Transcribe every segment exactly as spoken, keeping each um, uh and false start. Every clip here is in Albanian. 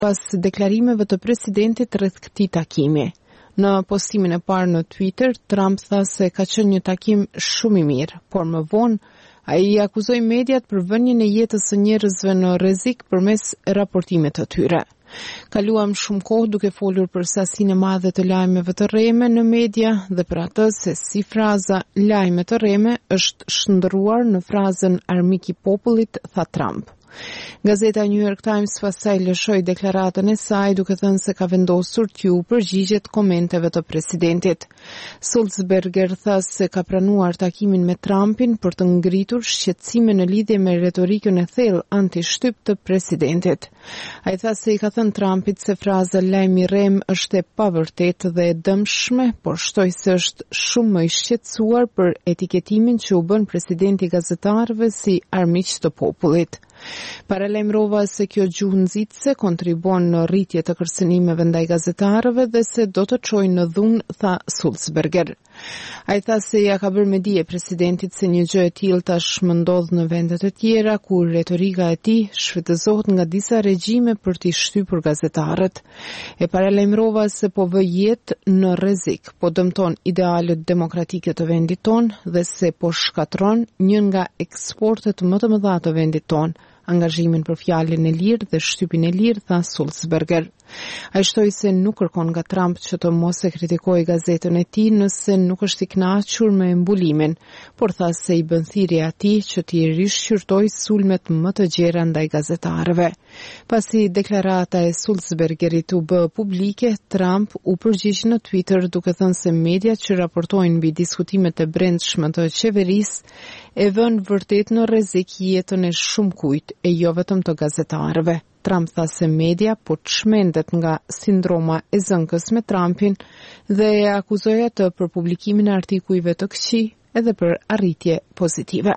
pas deklarimeve të presidentit rreth këtij takimi. Në postimin e parë në Twitter, Trump tha se ka qenë një takim shumë i mirë, por më vonë ai i akuzoi mediat për vënien e jetës së njerëzve në rrezik përmes raportimeve të tyre. Kaluam shumë kohë duke folur për sasinë e madhe të lajmeve të rreme në media dhe për atë se si fraza lajme të rreme është shndërruar në frazën armik i popullit, tha Trump. Gazeta New York Times pastaj lëshoi deklaratën e saj duke thënë se ka vendosur t'ju përgjigjet komenteve të presidentit. Sulzberger tha se ka pranuar takimin me Trumpin për të ngritur shqetësime në lidhje me retorikën e thellë anti-shtyp të presidentit. Ai tha se i ka thënë Trumpit se fraza lajmi rrem është e pavërtetë dhe e dëmshme, por shtoi se është shumë më i shqetësuar për etiketimin që u bën presidenti gazetarëve si armiq të popullit. Paralajmërova se kjo gjuhë nxitse kontribuon në rritje të kërcënimeve ndaj gazetarëve dhe se do të çojë në dhunë, tha Sulzberger. Ai tha se ja ka bërë me dije presidentit se një gjë e tillë tashmë ndodh në vende të tjera ku retorika e tij shfrytëzohet nga disa regjime për t'i shtypur gazetarët. E paralajmërova se po vë jetë në rrezik, po dëmton idealet demokratike të vendit tonë dhe se po shkatron një nga eksportet më të mëdha të vendit tonë, angazhimin për fjalën e lirë dhe shtypin e lirë, tha Sulzberger. Ai shtoi se nuk kërkon nga Trump që të mos e kritikojë gazetën e tij nëse nuk është i kënaqur me mbulimin, por tha se i bën thirrje atij që t'i rishqyrtojë sulmet më të gjera ndaj gazetarëve. Pasi deklarata e Sulzbergerit u bë publike, Trump u përgjigj në Twitter duke thënë se mediat që raportojnë mbi diskutimet e brendshme të qeverisë e vënë vërtet në rrezik jetën e shumë kujt, e jo vetëm të gazetarëve. Trump tha se media po çmendet nga sindroma e zënkës me Trumpin dhe e akuzoi atë për publikimin e artikujve të këqij edhe për arritje pozitive.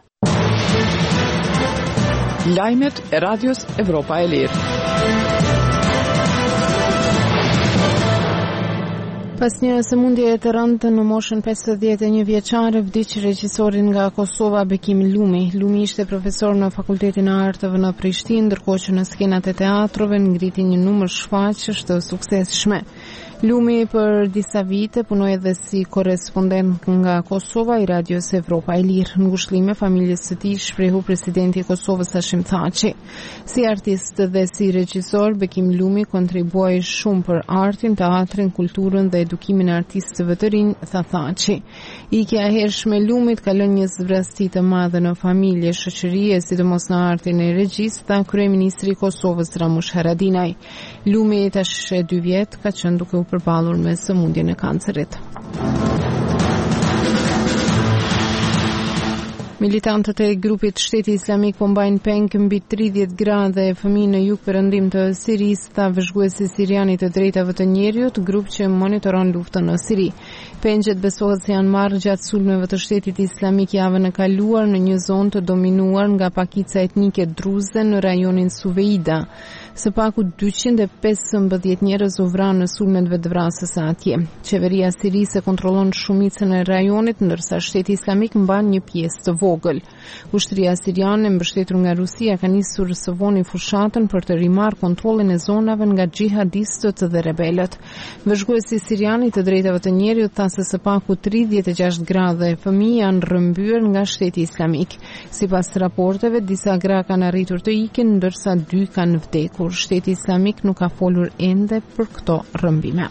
Lajmet e Radios Evropa e Lirë. Pas një sëmundje të rëndë në moshën pesëdhjetë e një vjeçare, vdiq regjisorin nga Kosova Bekim Lumi. Lumi ishte profesor në Fakultetin e Artëve në Prishtinë, ndërkohë që në skenat e teatrove ngriti një numër shfaqjesh të suksesshme. Lumi për disa vite punoi edhe si korrespondent nga Kosova i Radios Evropa e Lirë. Në ngushëllim e familjes së tij shprehu presidenti i Kosovës Hashim Thaçi. Si artist dhe si regjisor, Bekim Lumi kontribuoi shumë për artin, teatrin, kulturën dhe edukimin e artistëve të rinj, tha Thaçi. Ikja e hershme e Lumit ka lënë një zvrasti të madhe në familje, shoqëri e sidomos në artin e regjisë, tha kryeministri i Kosovës Ramush Haradinaj. Lumi tash e dy vjet ka qenë duke u përballur me sëmundjen e kancerit. Militantët e grupit Shteti Islamik po mbajnë peng mbi tridhjetë gradë e fëmijë në jug-perëndim të Sirisë, tha vëzhguesi sirian i të drejtave të njerëzit, grup që monitoron luftën në Siri. Pengjet besohet se janë marrë gjatë sulmeve të Shtetit Islamik javën e kaluar në një zonë të dominuar nga pakica etnike druze në rajonin Suveida. Së paku dyqind e pesëmbëdhjetë njerëz u vranë në sulmet vetvrasëse atje. Qeveria sirise kontrollon shumicën e rajonit, ndërsa Shteti Islamik mban një pjesë të vogël. Ushtria siriane mbështetur nga Rusia ka nisur së voni fushatën për të rimarrë kontrollin e zonave nga xhihadistët dhe rebelët. Vëzhguesi sirian i të drejtave të njerëzit tha se së paku tridhjetë e gjashtë gradë e fëmijë janë rrëmbyer nga Shteti Islamik. Sipas raporteve, disa gra kanë arritur të ikin, ndërsa dy kanë vdekur. Shteti Islamik nuk ka folur ende për këto rrëmbime.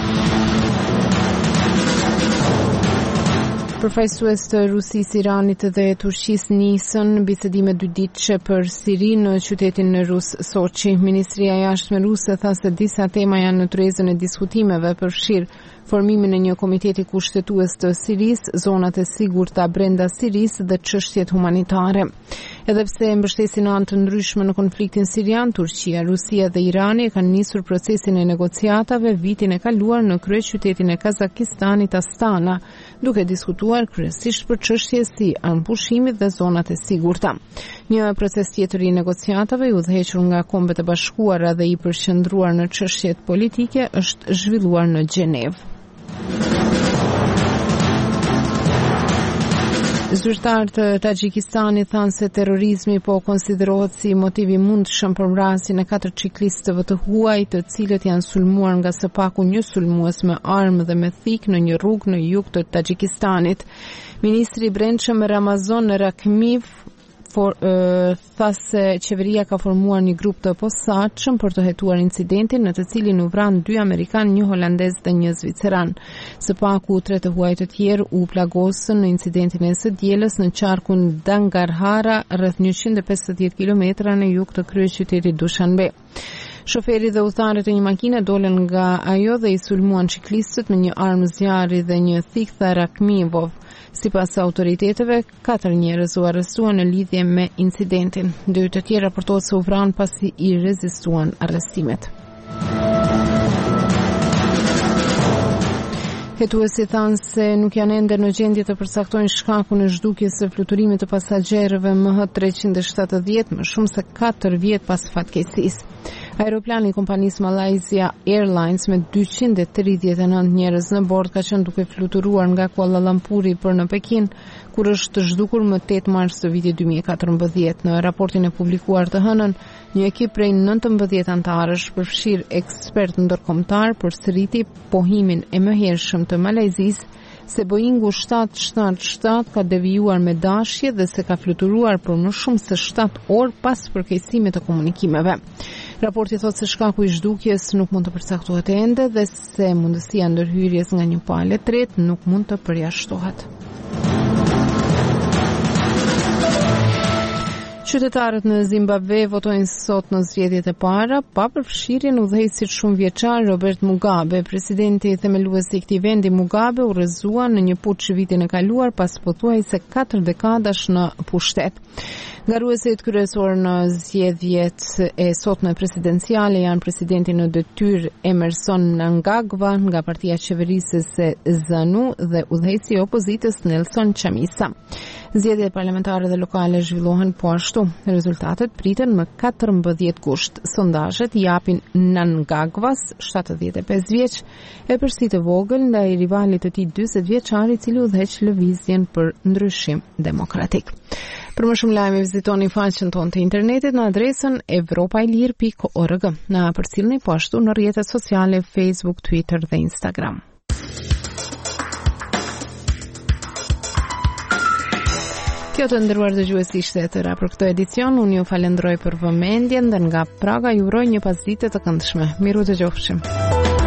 Përfaqësues të Rusisë, Iranit dhe Turqisë nisën bisedime dydiqe për Siri në qytetin rus Soçi. Ministria e Jashtme ruse tha se disa tema janë në tryezën e diskutimeve, përfshirë formimin e një komiteti kushtetues të Sirisë, zonat e sigurta brenda Sirisë dhe çështjet humanitare. Edhe pse mbështesin anë të ndryshme në konfliktin sirian, Turqia, Rusia dhe Irani kanë nisur procesin e negociatave vitin e kaluar në kryeqytetin e Kazakistanit Astana, duke diskutuar kryesisht për çështje si armëpushimit dhe zonat e sigurta. Një proces tjetër i negociatave i udhëhequr nga Kombet e Bashkuara dhe i përqendruar në çështjet politike është zhvilluar në Gjenevë. Zyrtarët të Tajikistanit thanë se terrorizmi po konsiderohet si motiv i mundshëm për vrasjen e katër ciklistëve të huaj, të cilët janë sulmuar nga së paku një sulmues me armë dhe me thik në një rrugë në jug të Tajikistanit. Ministri i Brendshëm Ramazan Rakhmiv For, uh, tha se qeveria ka formuar një grup të posaçëm për të hetuar incidentin në të cilin u vran dy amerikan, një holandez dhe një zviceran. Së paku tre të huaj të tjerë u plagosën në incidentin e së dielës në qarkun Dangarhara, rreth njëqind e pesëdhjetë kilometra në jug të kryeqytetit Dushanbe. Shoferi dhe udhëtarët e një makine dolën nga ajo dhe i sulmuan ciklistët me një armë zjarri dhe një thik, tha Rakhmivov. Sipas autoriteteve, katër njerëz u arrestuan në lidhje me incidentin. Dy të tjerë raportohet se u vranë pasi i rezistuan arrestimet. Hetuesi thanë se nuk janë ende në gjendje të përcaktojnë shkakun e zhdukjes së fluturimit të pasagjerëve M H treqind e shtatëdhjetë më shumë se katër vjet pas fatkeqësisë. Aeroplani i kompanisë Malaysia Airlines me dyqind e tridhjetë e nëntë njerëz në bord ka qenë duke fluturuar nga Kuala Lumpuri për në Pekin, kur është zhdukur më tetë mars të vitit dy mijë e katërmbëdhjetë. Në raportin e publikuar të hënën, një ekip prej nëntëmbëdhjetë anëtarësh, përfshirë ekspert ndërkombëtar, përsëriti pohimin e mëhershëm të Malezisë se Boeingu shtatë shtatë shtatë ka devijuar me dashje dhe se ka fluturuar për më shumë se shtatë orë pas përkeqësimit të komunikimeve. Raporti thotë se shkaku i zhdukjes nuk mund të përcaktohet ende dhe se mundësia ndërhyrjes nga një palë tretë nuk mund të përjashtohet. Qytetarët në Zimbabwe votojnë sot në zgjedhjet e para pa përfshirjen e udhëheqësit shumë vjeçar Robert Mugabe. Presidenti themelues i këtij vendi Mugabe u rrëzua në një putsh vitin e kaluar pas pothuajse katër dekadash në pushtet. Garuesit kryesor në zgjedhjet e sotme presidenciale janë presidenti në detyrë Emmerson Mnangagwa nga partia qeverisëse ZANU dhe udhëheqësi i opozitës Nelson Chamisa. Zgjedhjet parlamentare dhe lokale zhvillohen po ashtu. Rezultatet priten më katërmbëdhjetë gusht. Sondazhet japin Mnangagwas, shtatëdhjetë e pesë vjeç, e përsi të vogël ndaj rivalit të tij dyzet vjeçar, i cili udhëheq lëvizjen për ndryshim demokratik. Për më shumë lajme vizitoni faqen tonë të internetit në adresën evropailir pikë org. Na përcjellni po ashtu në rrjetet sociale Facebook, Twitter dhe Instagram. Kjo të ndëruar dëgjues ishte e tëra për këtë edicion. Unë ju falenderoj për vëmendjen dhe nga Praga ju uroj një pasdite të këndshme. Miru të gjofshim.